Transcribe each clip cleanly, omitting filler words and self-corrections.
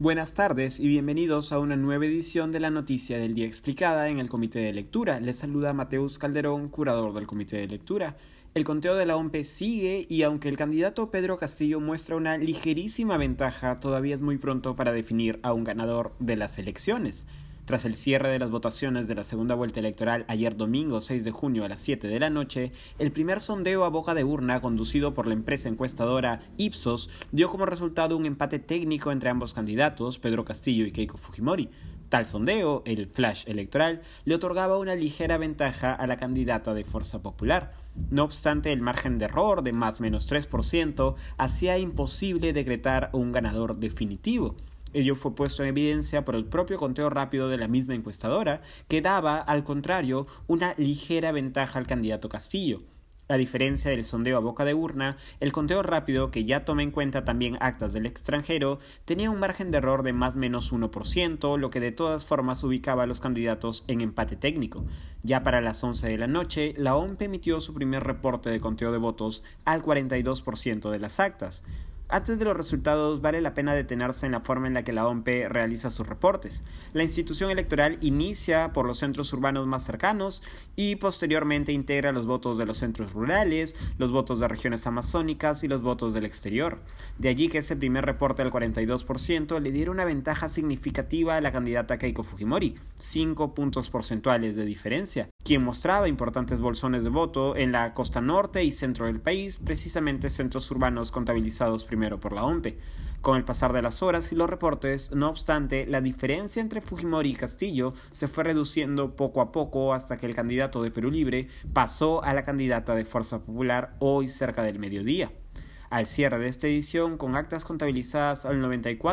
Buenas tardes y bienvenidos a una nueva edición de la Noticia del Día Explicada en el Comité de Lectura. Les saluda Mateus Calderón, curador del Comité de Lectura. El conteo de la OMP sigue y aunque el candidato Pedro Castillo muestra una ligerísima ventaja, todavía es muy pronto para definir a un ganador de las elecciones. Tras el cierre de las votaciones de la segunda vuelta electoral ayer domingo 6 de junio a las 7 de la noche, el primer sondeo a boca de urna conducido por la empresa encuestadora Ipsos dio como resultado un empate técnico entre ambos candidatos, Pedro Castillo y Keiko Fujimori. Tal sondeo, el flash electoral, le otorgaba una ligera ventaja a la candidata de Fuerza Popular. No obstante, el margen de error de más o menos 3% hacía imposible decretar un ganador definitivo. Ello fue puesto en evidencia por el propio conteo rápido de la misma encuestadora, que daba, al contrario, una ligera ventaja al candidato Castillo. A diferencia del sondeo a boca de urna, el conteo rápido, que ya toma en cuenta también actas del extranjero, tenía un margen de error de más o menos 1%, lo que de todas formas ubicaba a los candidatos en empate técnico. Ya para las 11 de la noche, la OMP emitió su primer reporte de conteo de votos al 42% de las actas. Antes de los resultados, vale la pena detenerse en la forma en la que la OMP realiza sus reportes. La institución electoral inicia por los centros urbanos más cercanos y posteriormente integra los votos de los centros rurales, los votos de regiones amazónicas y los votos del exterior. De allí que ese primer reporte del 42% le diera una ventaja significativa a la candidata Keiko Fujimori, 5 puntos porcentuales de diferencia, quien mostraba importantes bolsones de voto en la costa norte y centro del país, precisamente centros urbanos contabilizados primero por la OMP. Con el pasar de las horas y los reportes, no obstante, la diferencia entre Fujimori y Castillo se fue reduciendo poco a poco hasta que el candidato de Perú Libre pasó a la candidata de Fuerza Popular hoy cerca del mediodía. Al cierre de esta edición, con actas contabilizadas al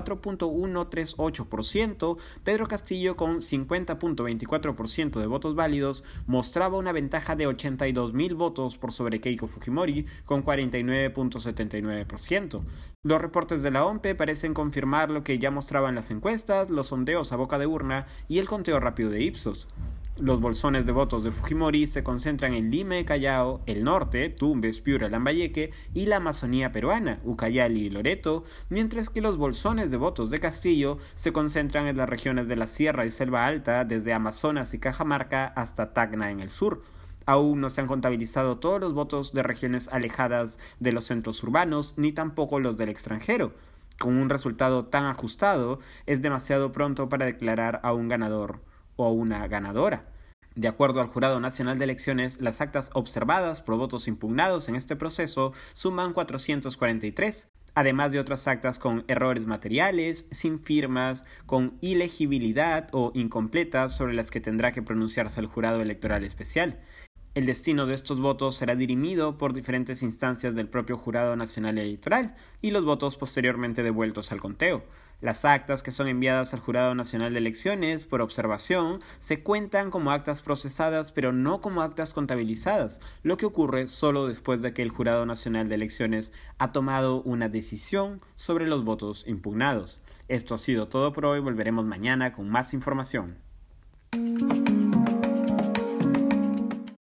94.138%, Pedro Castillo, con 50.24% de votos válidos, mostraba una ventaja de 82.000 votos por sobre Keiko Fujimori, con 49.79%. Los reportes de la OMP parecen confirmar lo que ya mostraban las encuestas, los sondeos a boca de urna y el conteo rápido de Ipsos. Los bolsones de votos de Fujimori se concentran en Lima y Callao, el norte, Tumbes, Piura, Lambayeque, y la Amazonía peruana, Ucayali y Loreto, mientras que los bolsones de votos de Castillo se concentran en las regiones de la Sierra y Selva Alta, desde Amazonas y Cajamarca hasta Tacna en el sur. Aún no se han contabilizado todos los votos de regiones alejadas de los centros urbanos, ni tampoco los del extranjero. Con un resultado tan ajustado, es demasiado pronto para declarar a un ganador o una ganadora. De acuerdo al Jurado Nacional de Elecciones, las actas observadas por votos impugnados en este proceso suman 443, además de otras actas con errores materiales, sin firmas, con ilegibilidad o incompletas sobre las que tendrá que pronunciarse el Jurado Electoral Especial. El destino de estos votos será dirimido por diferentes instancias del propio Jurado Nacional Electoral y los votos posteriormente devueltos al conteo. Las actas que son enviadas al Jurado Nacional de Elecciones por observación se cuentan como actas procesadas pero no como actas contabilizadas, lo que ocurre solo después de que el Jurado Nacional de Elecciones ha tomado una decisión sobre los votos impugnados. Esto ha sido todo por hoy, volveremos mañana con más información.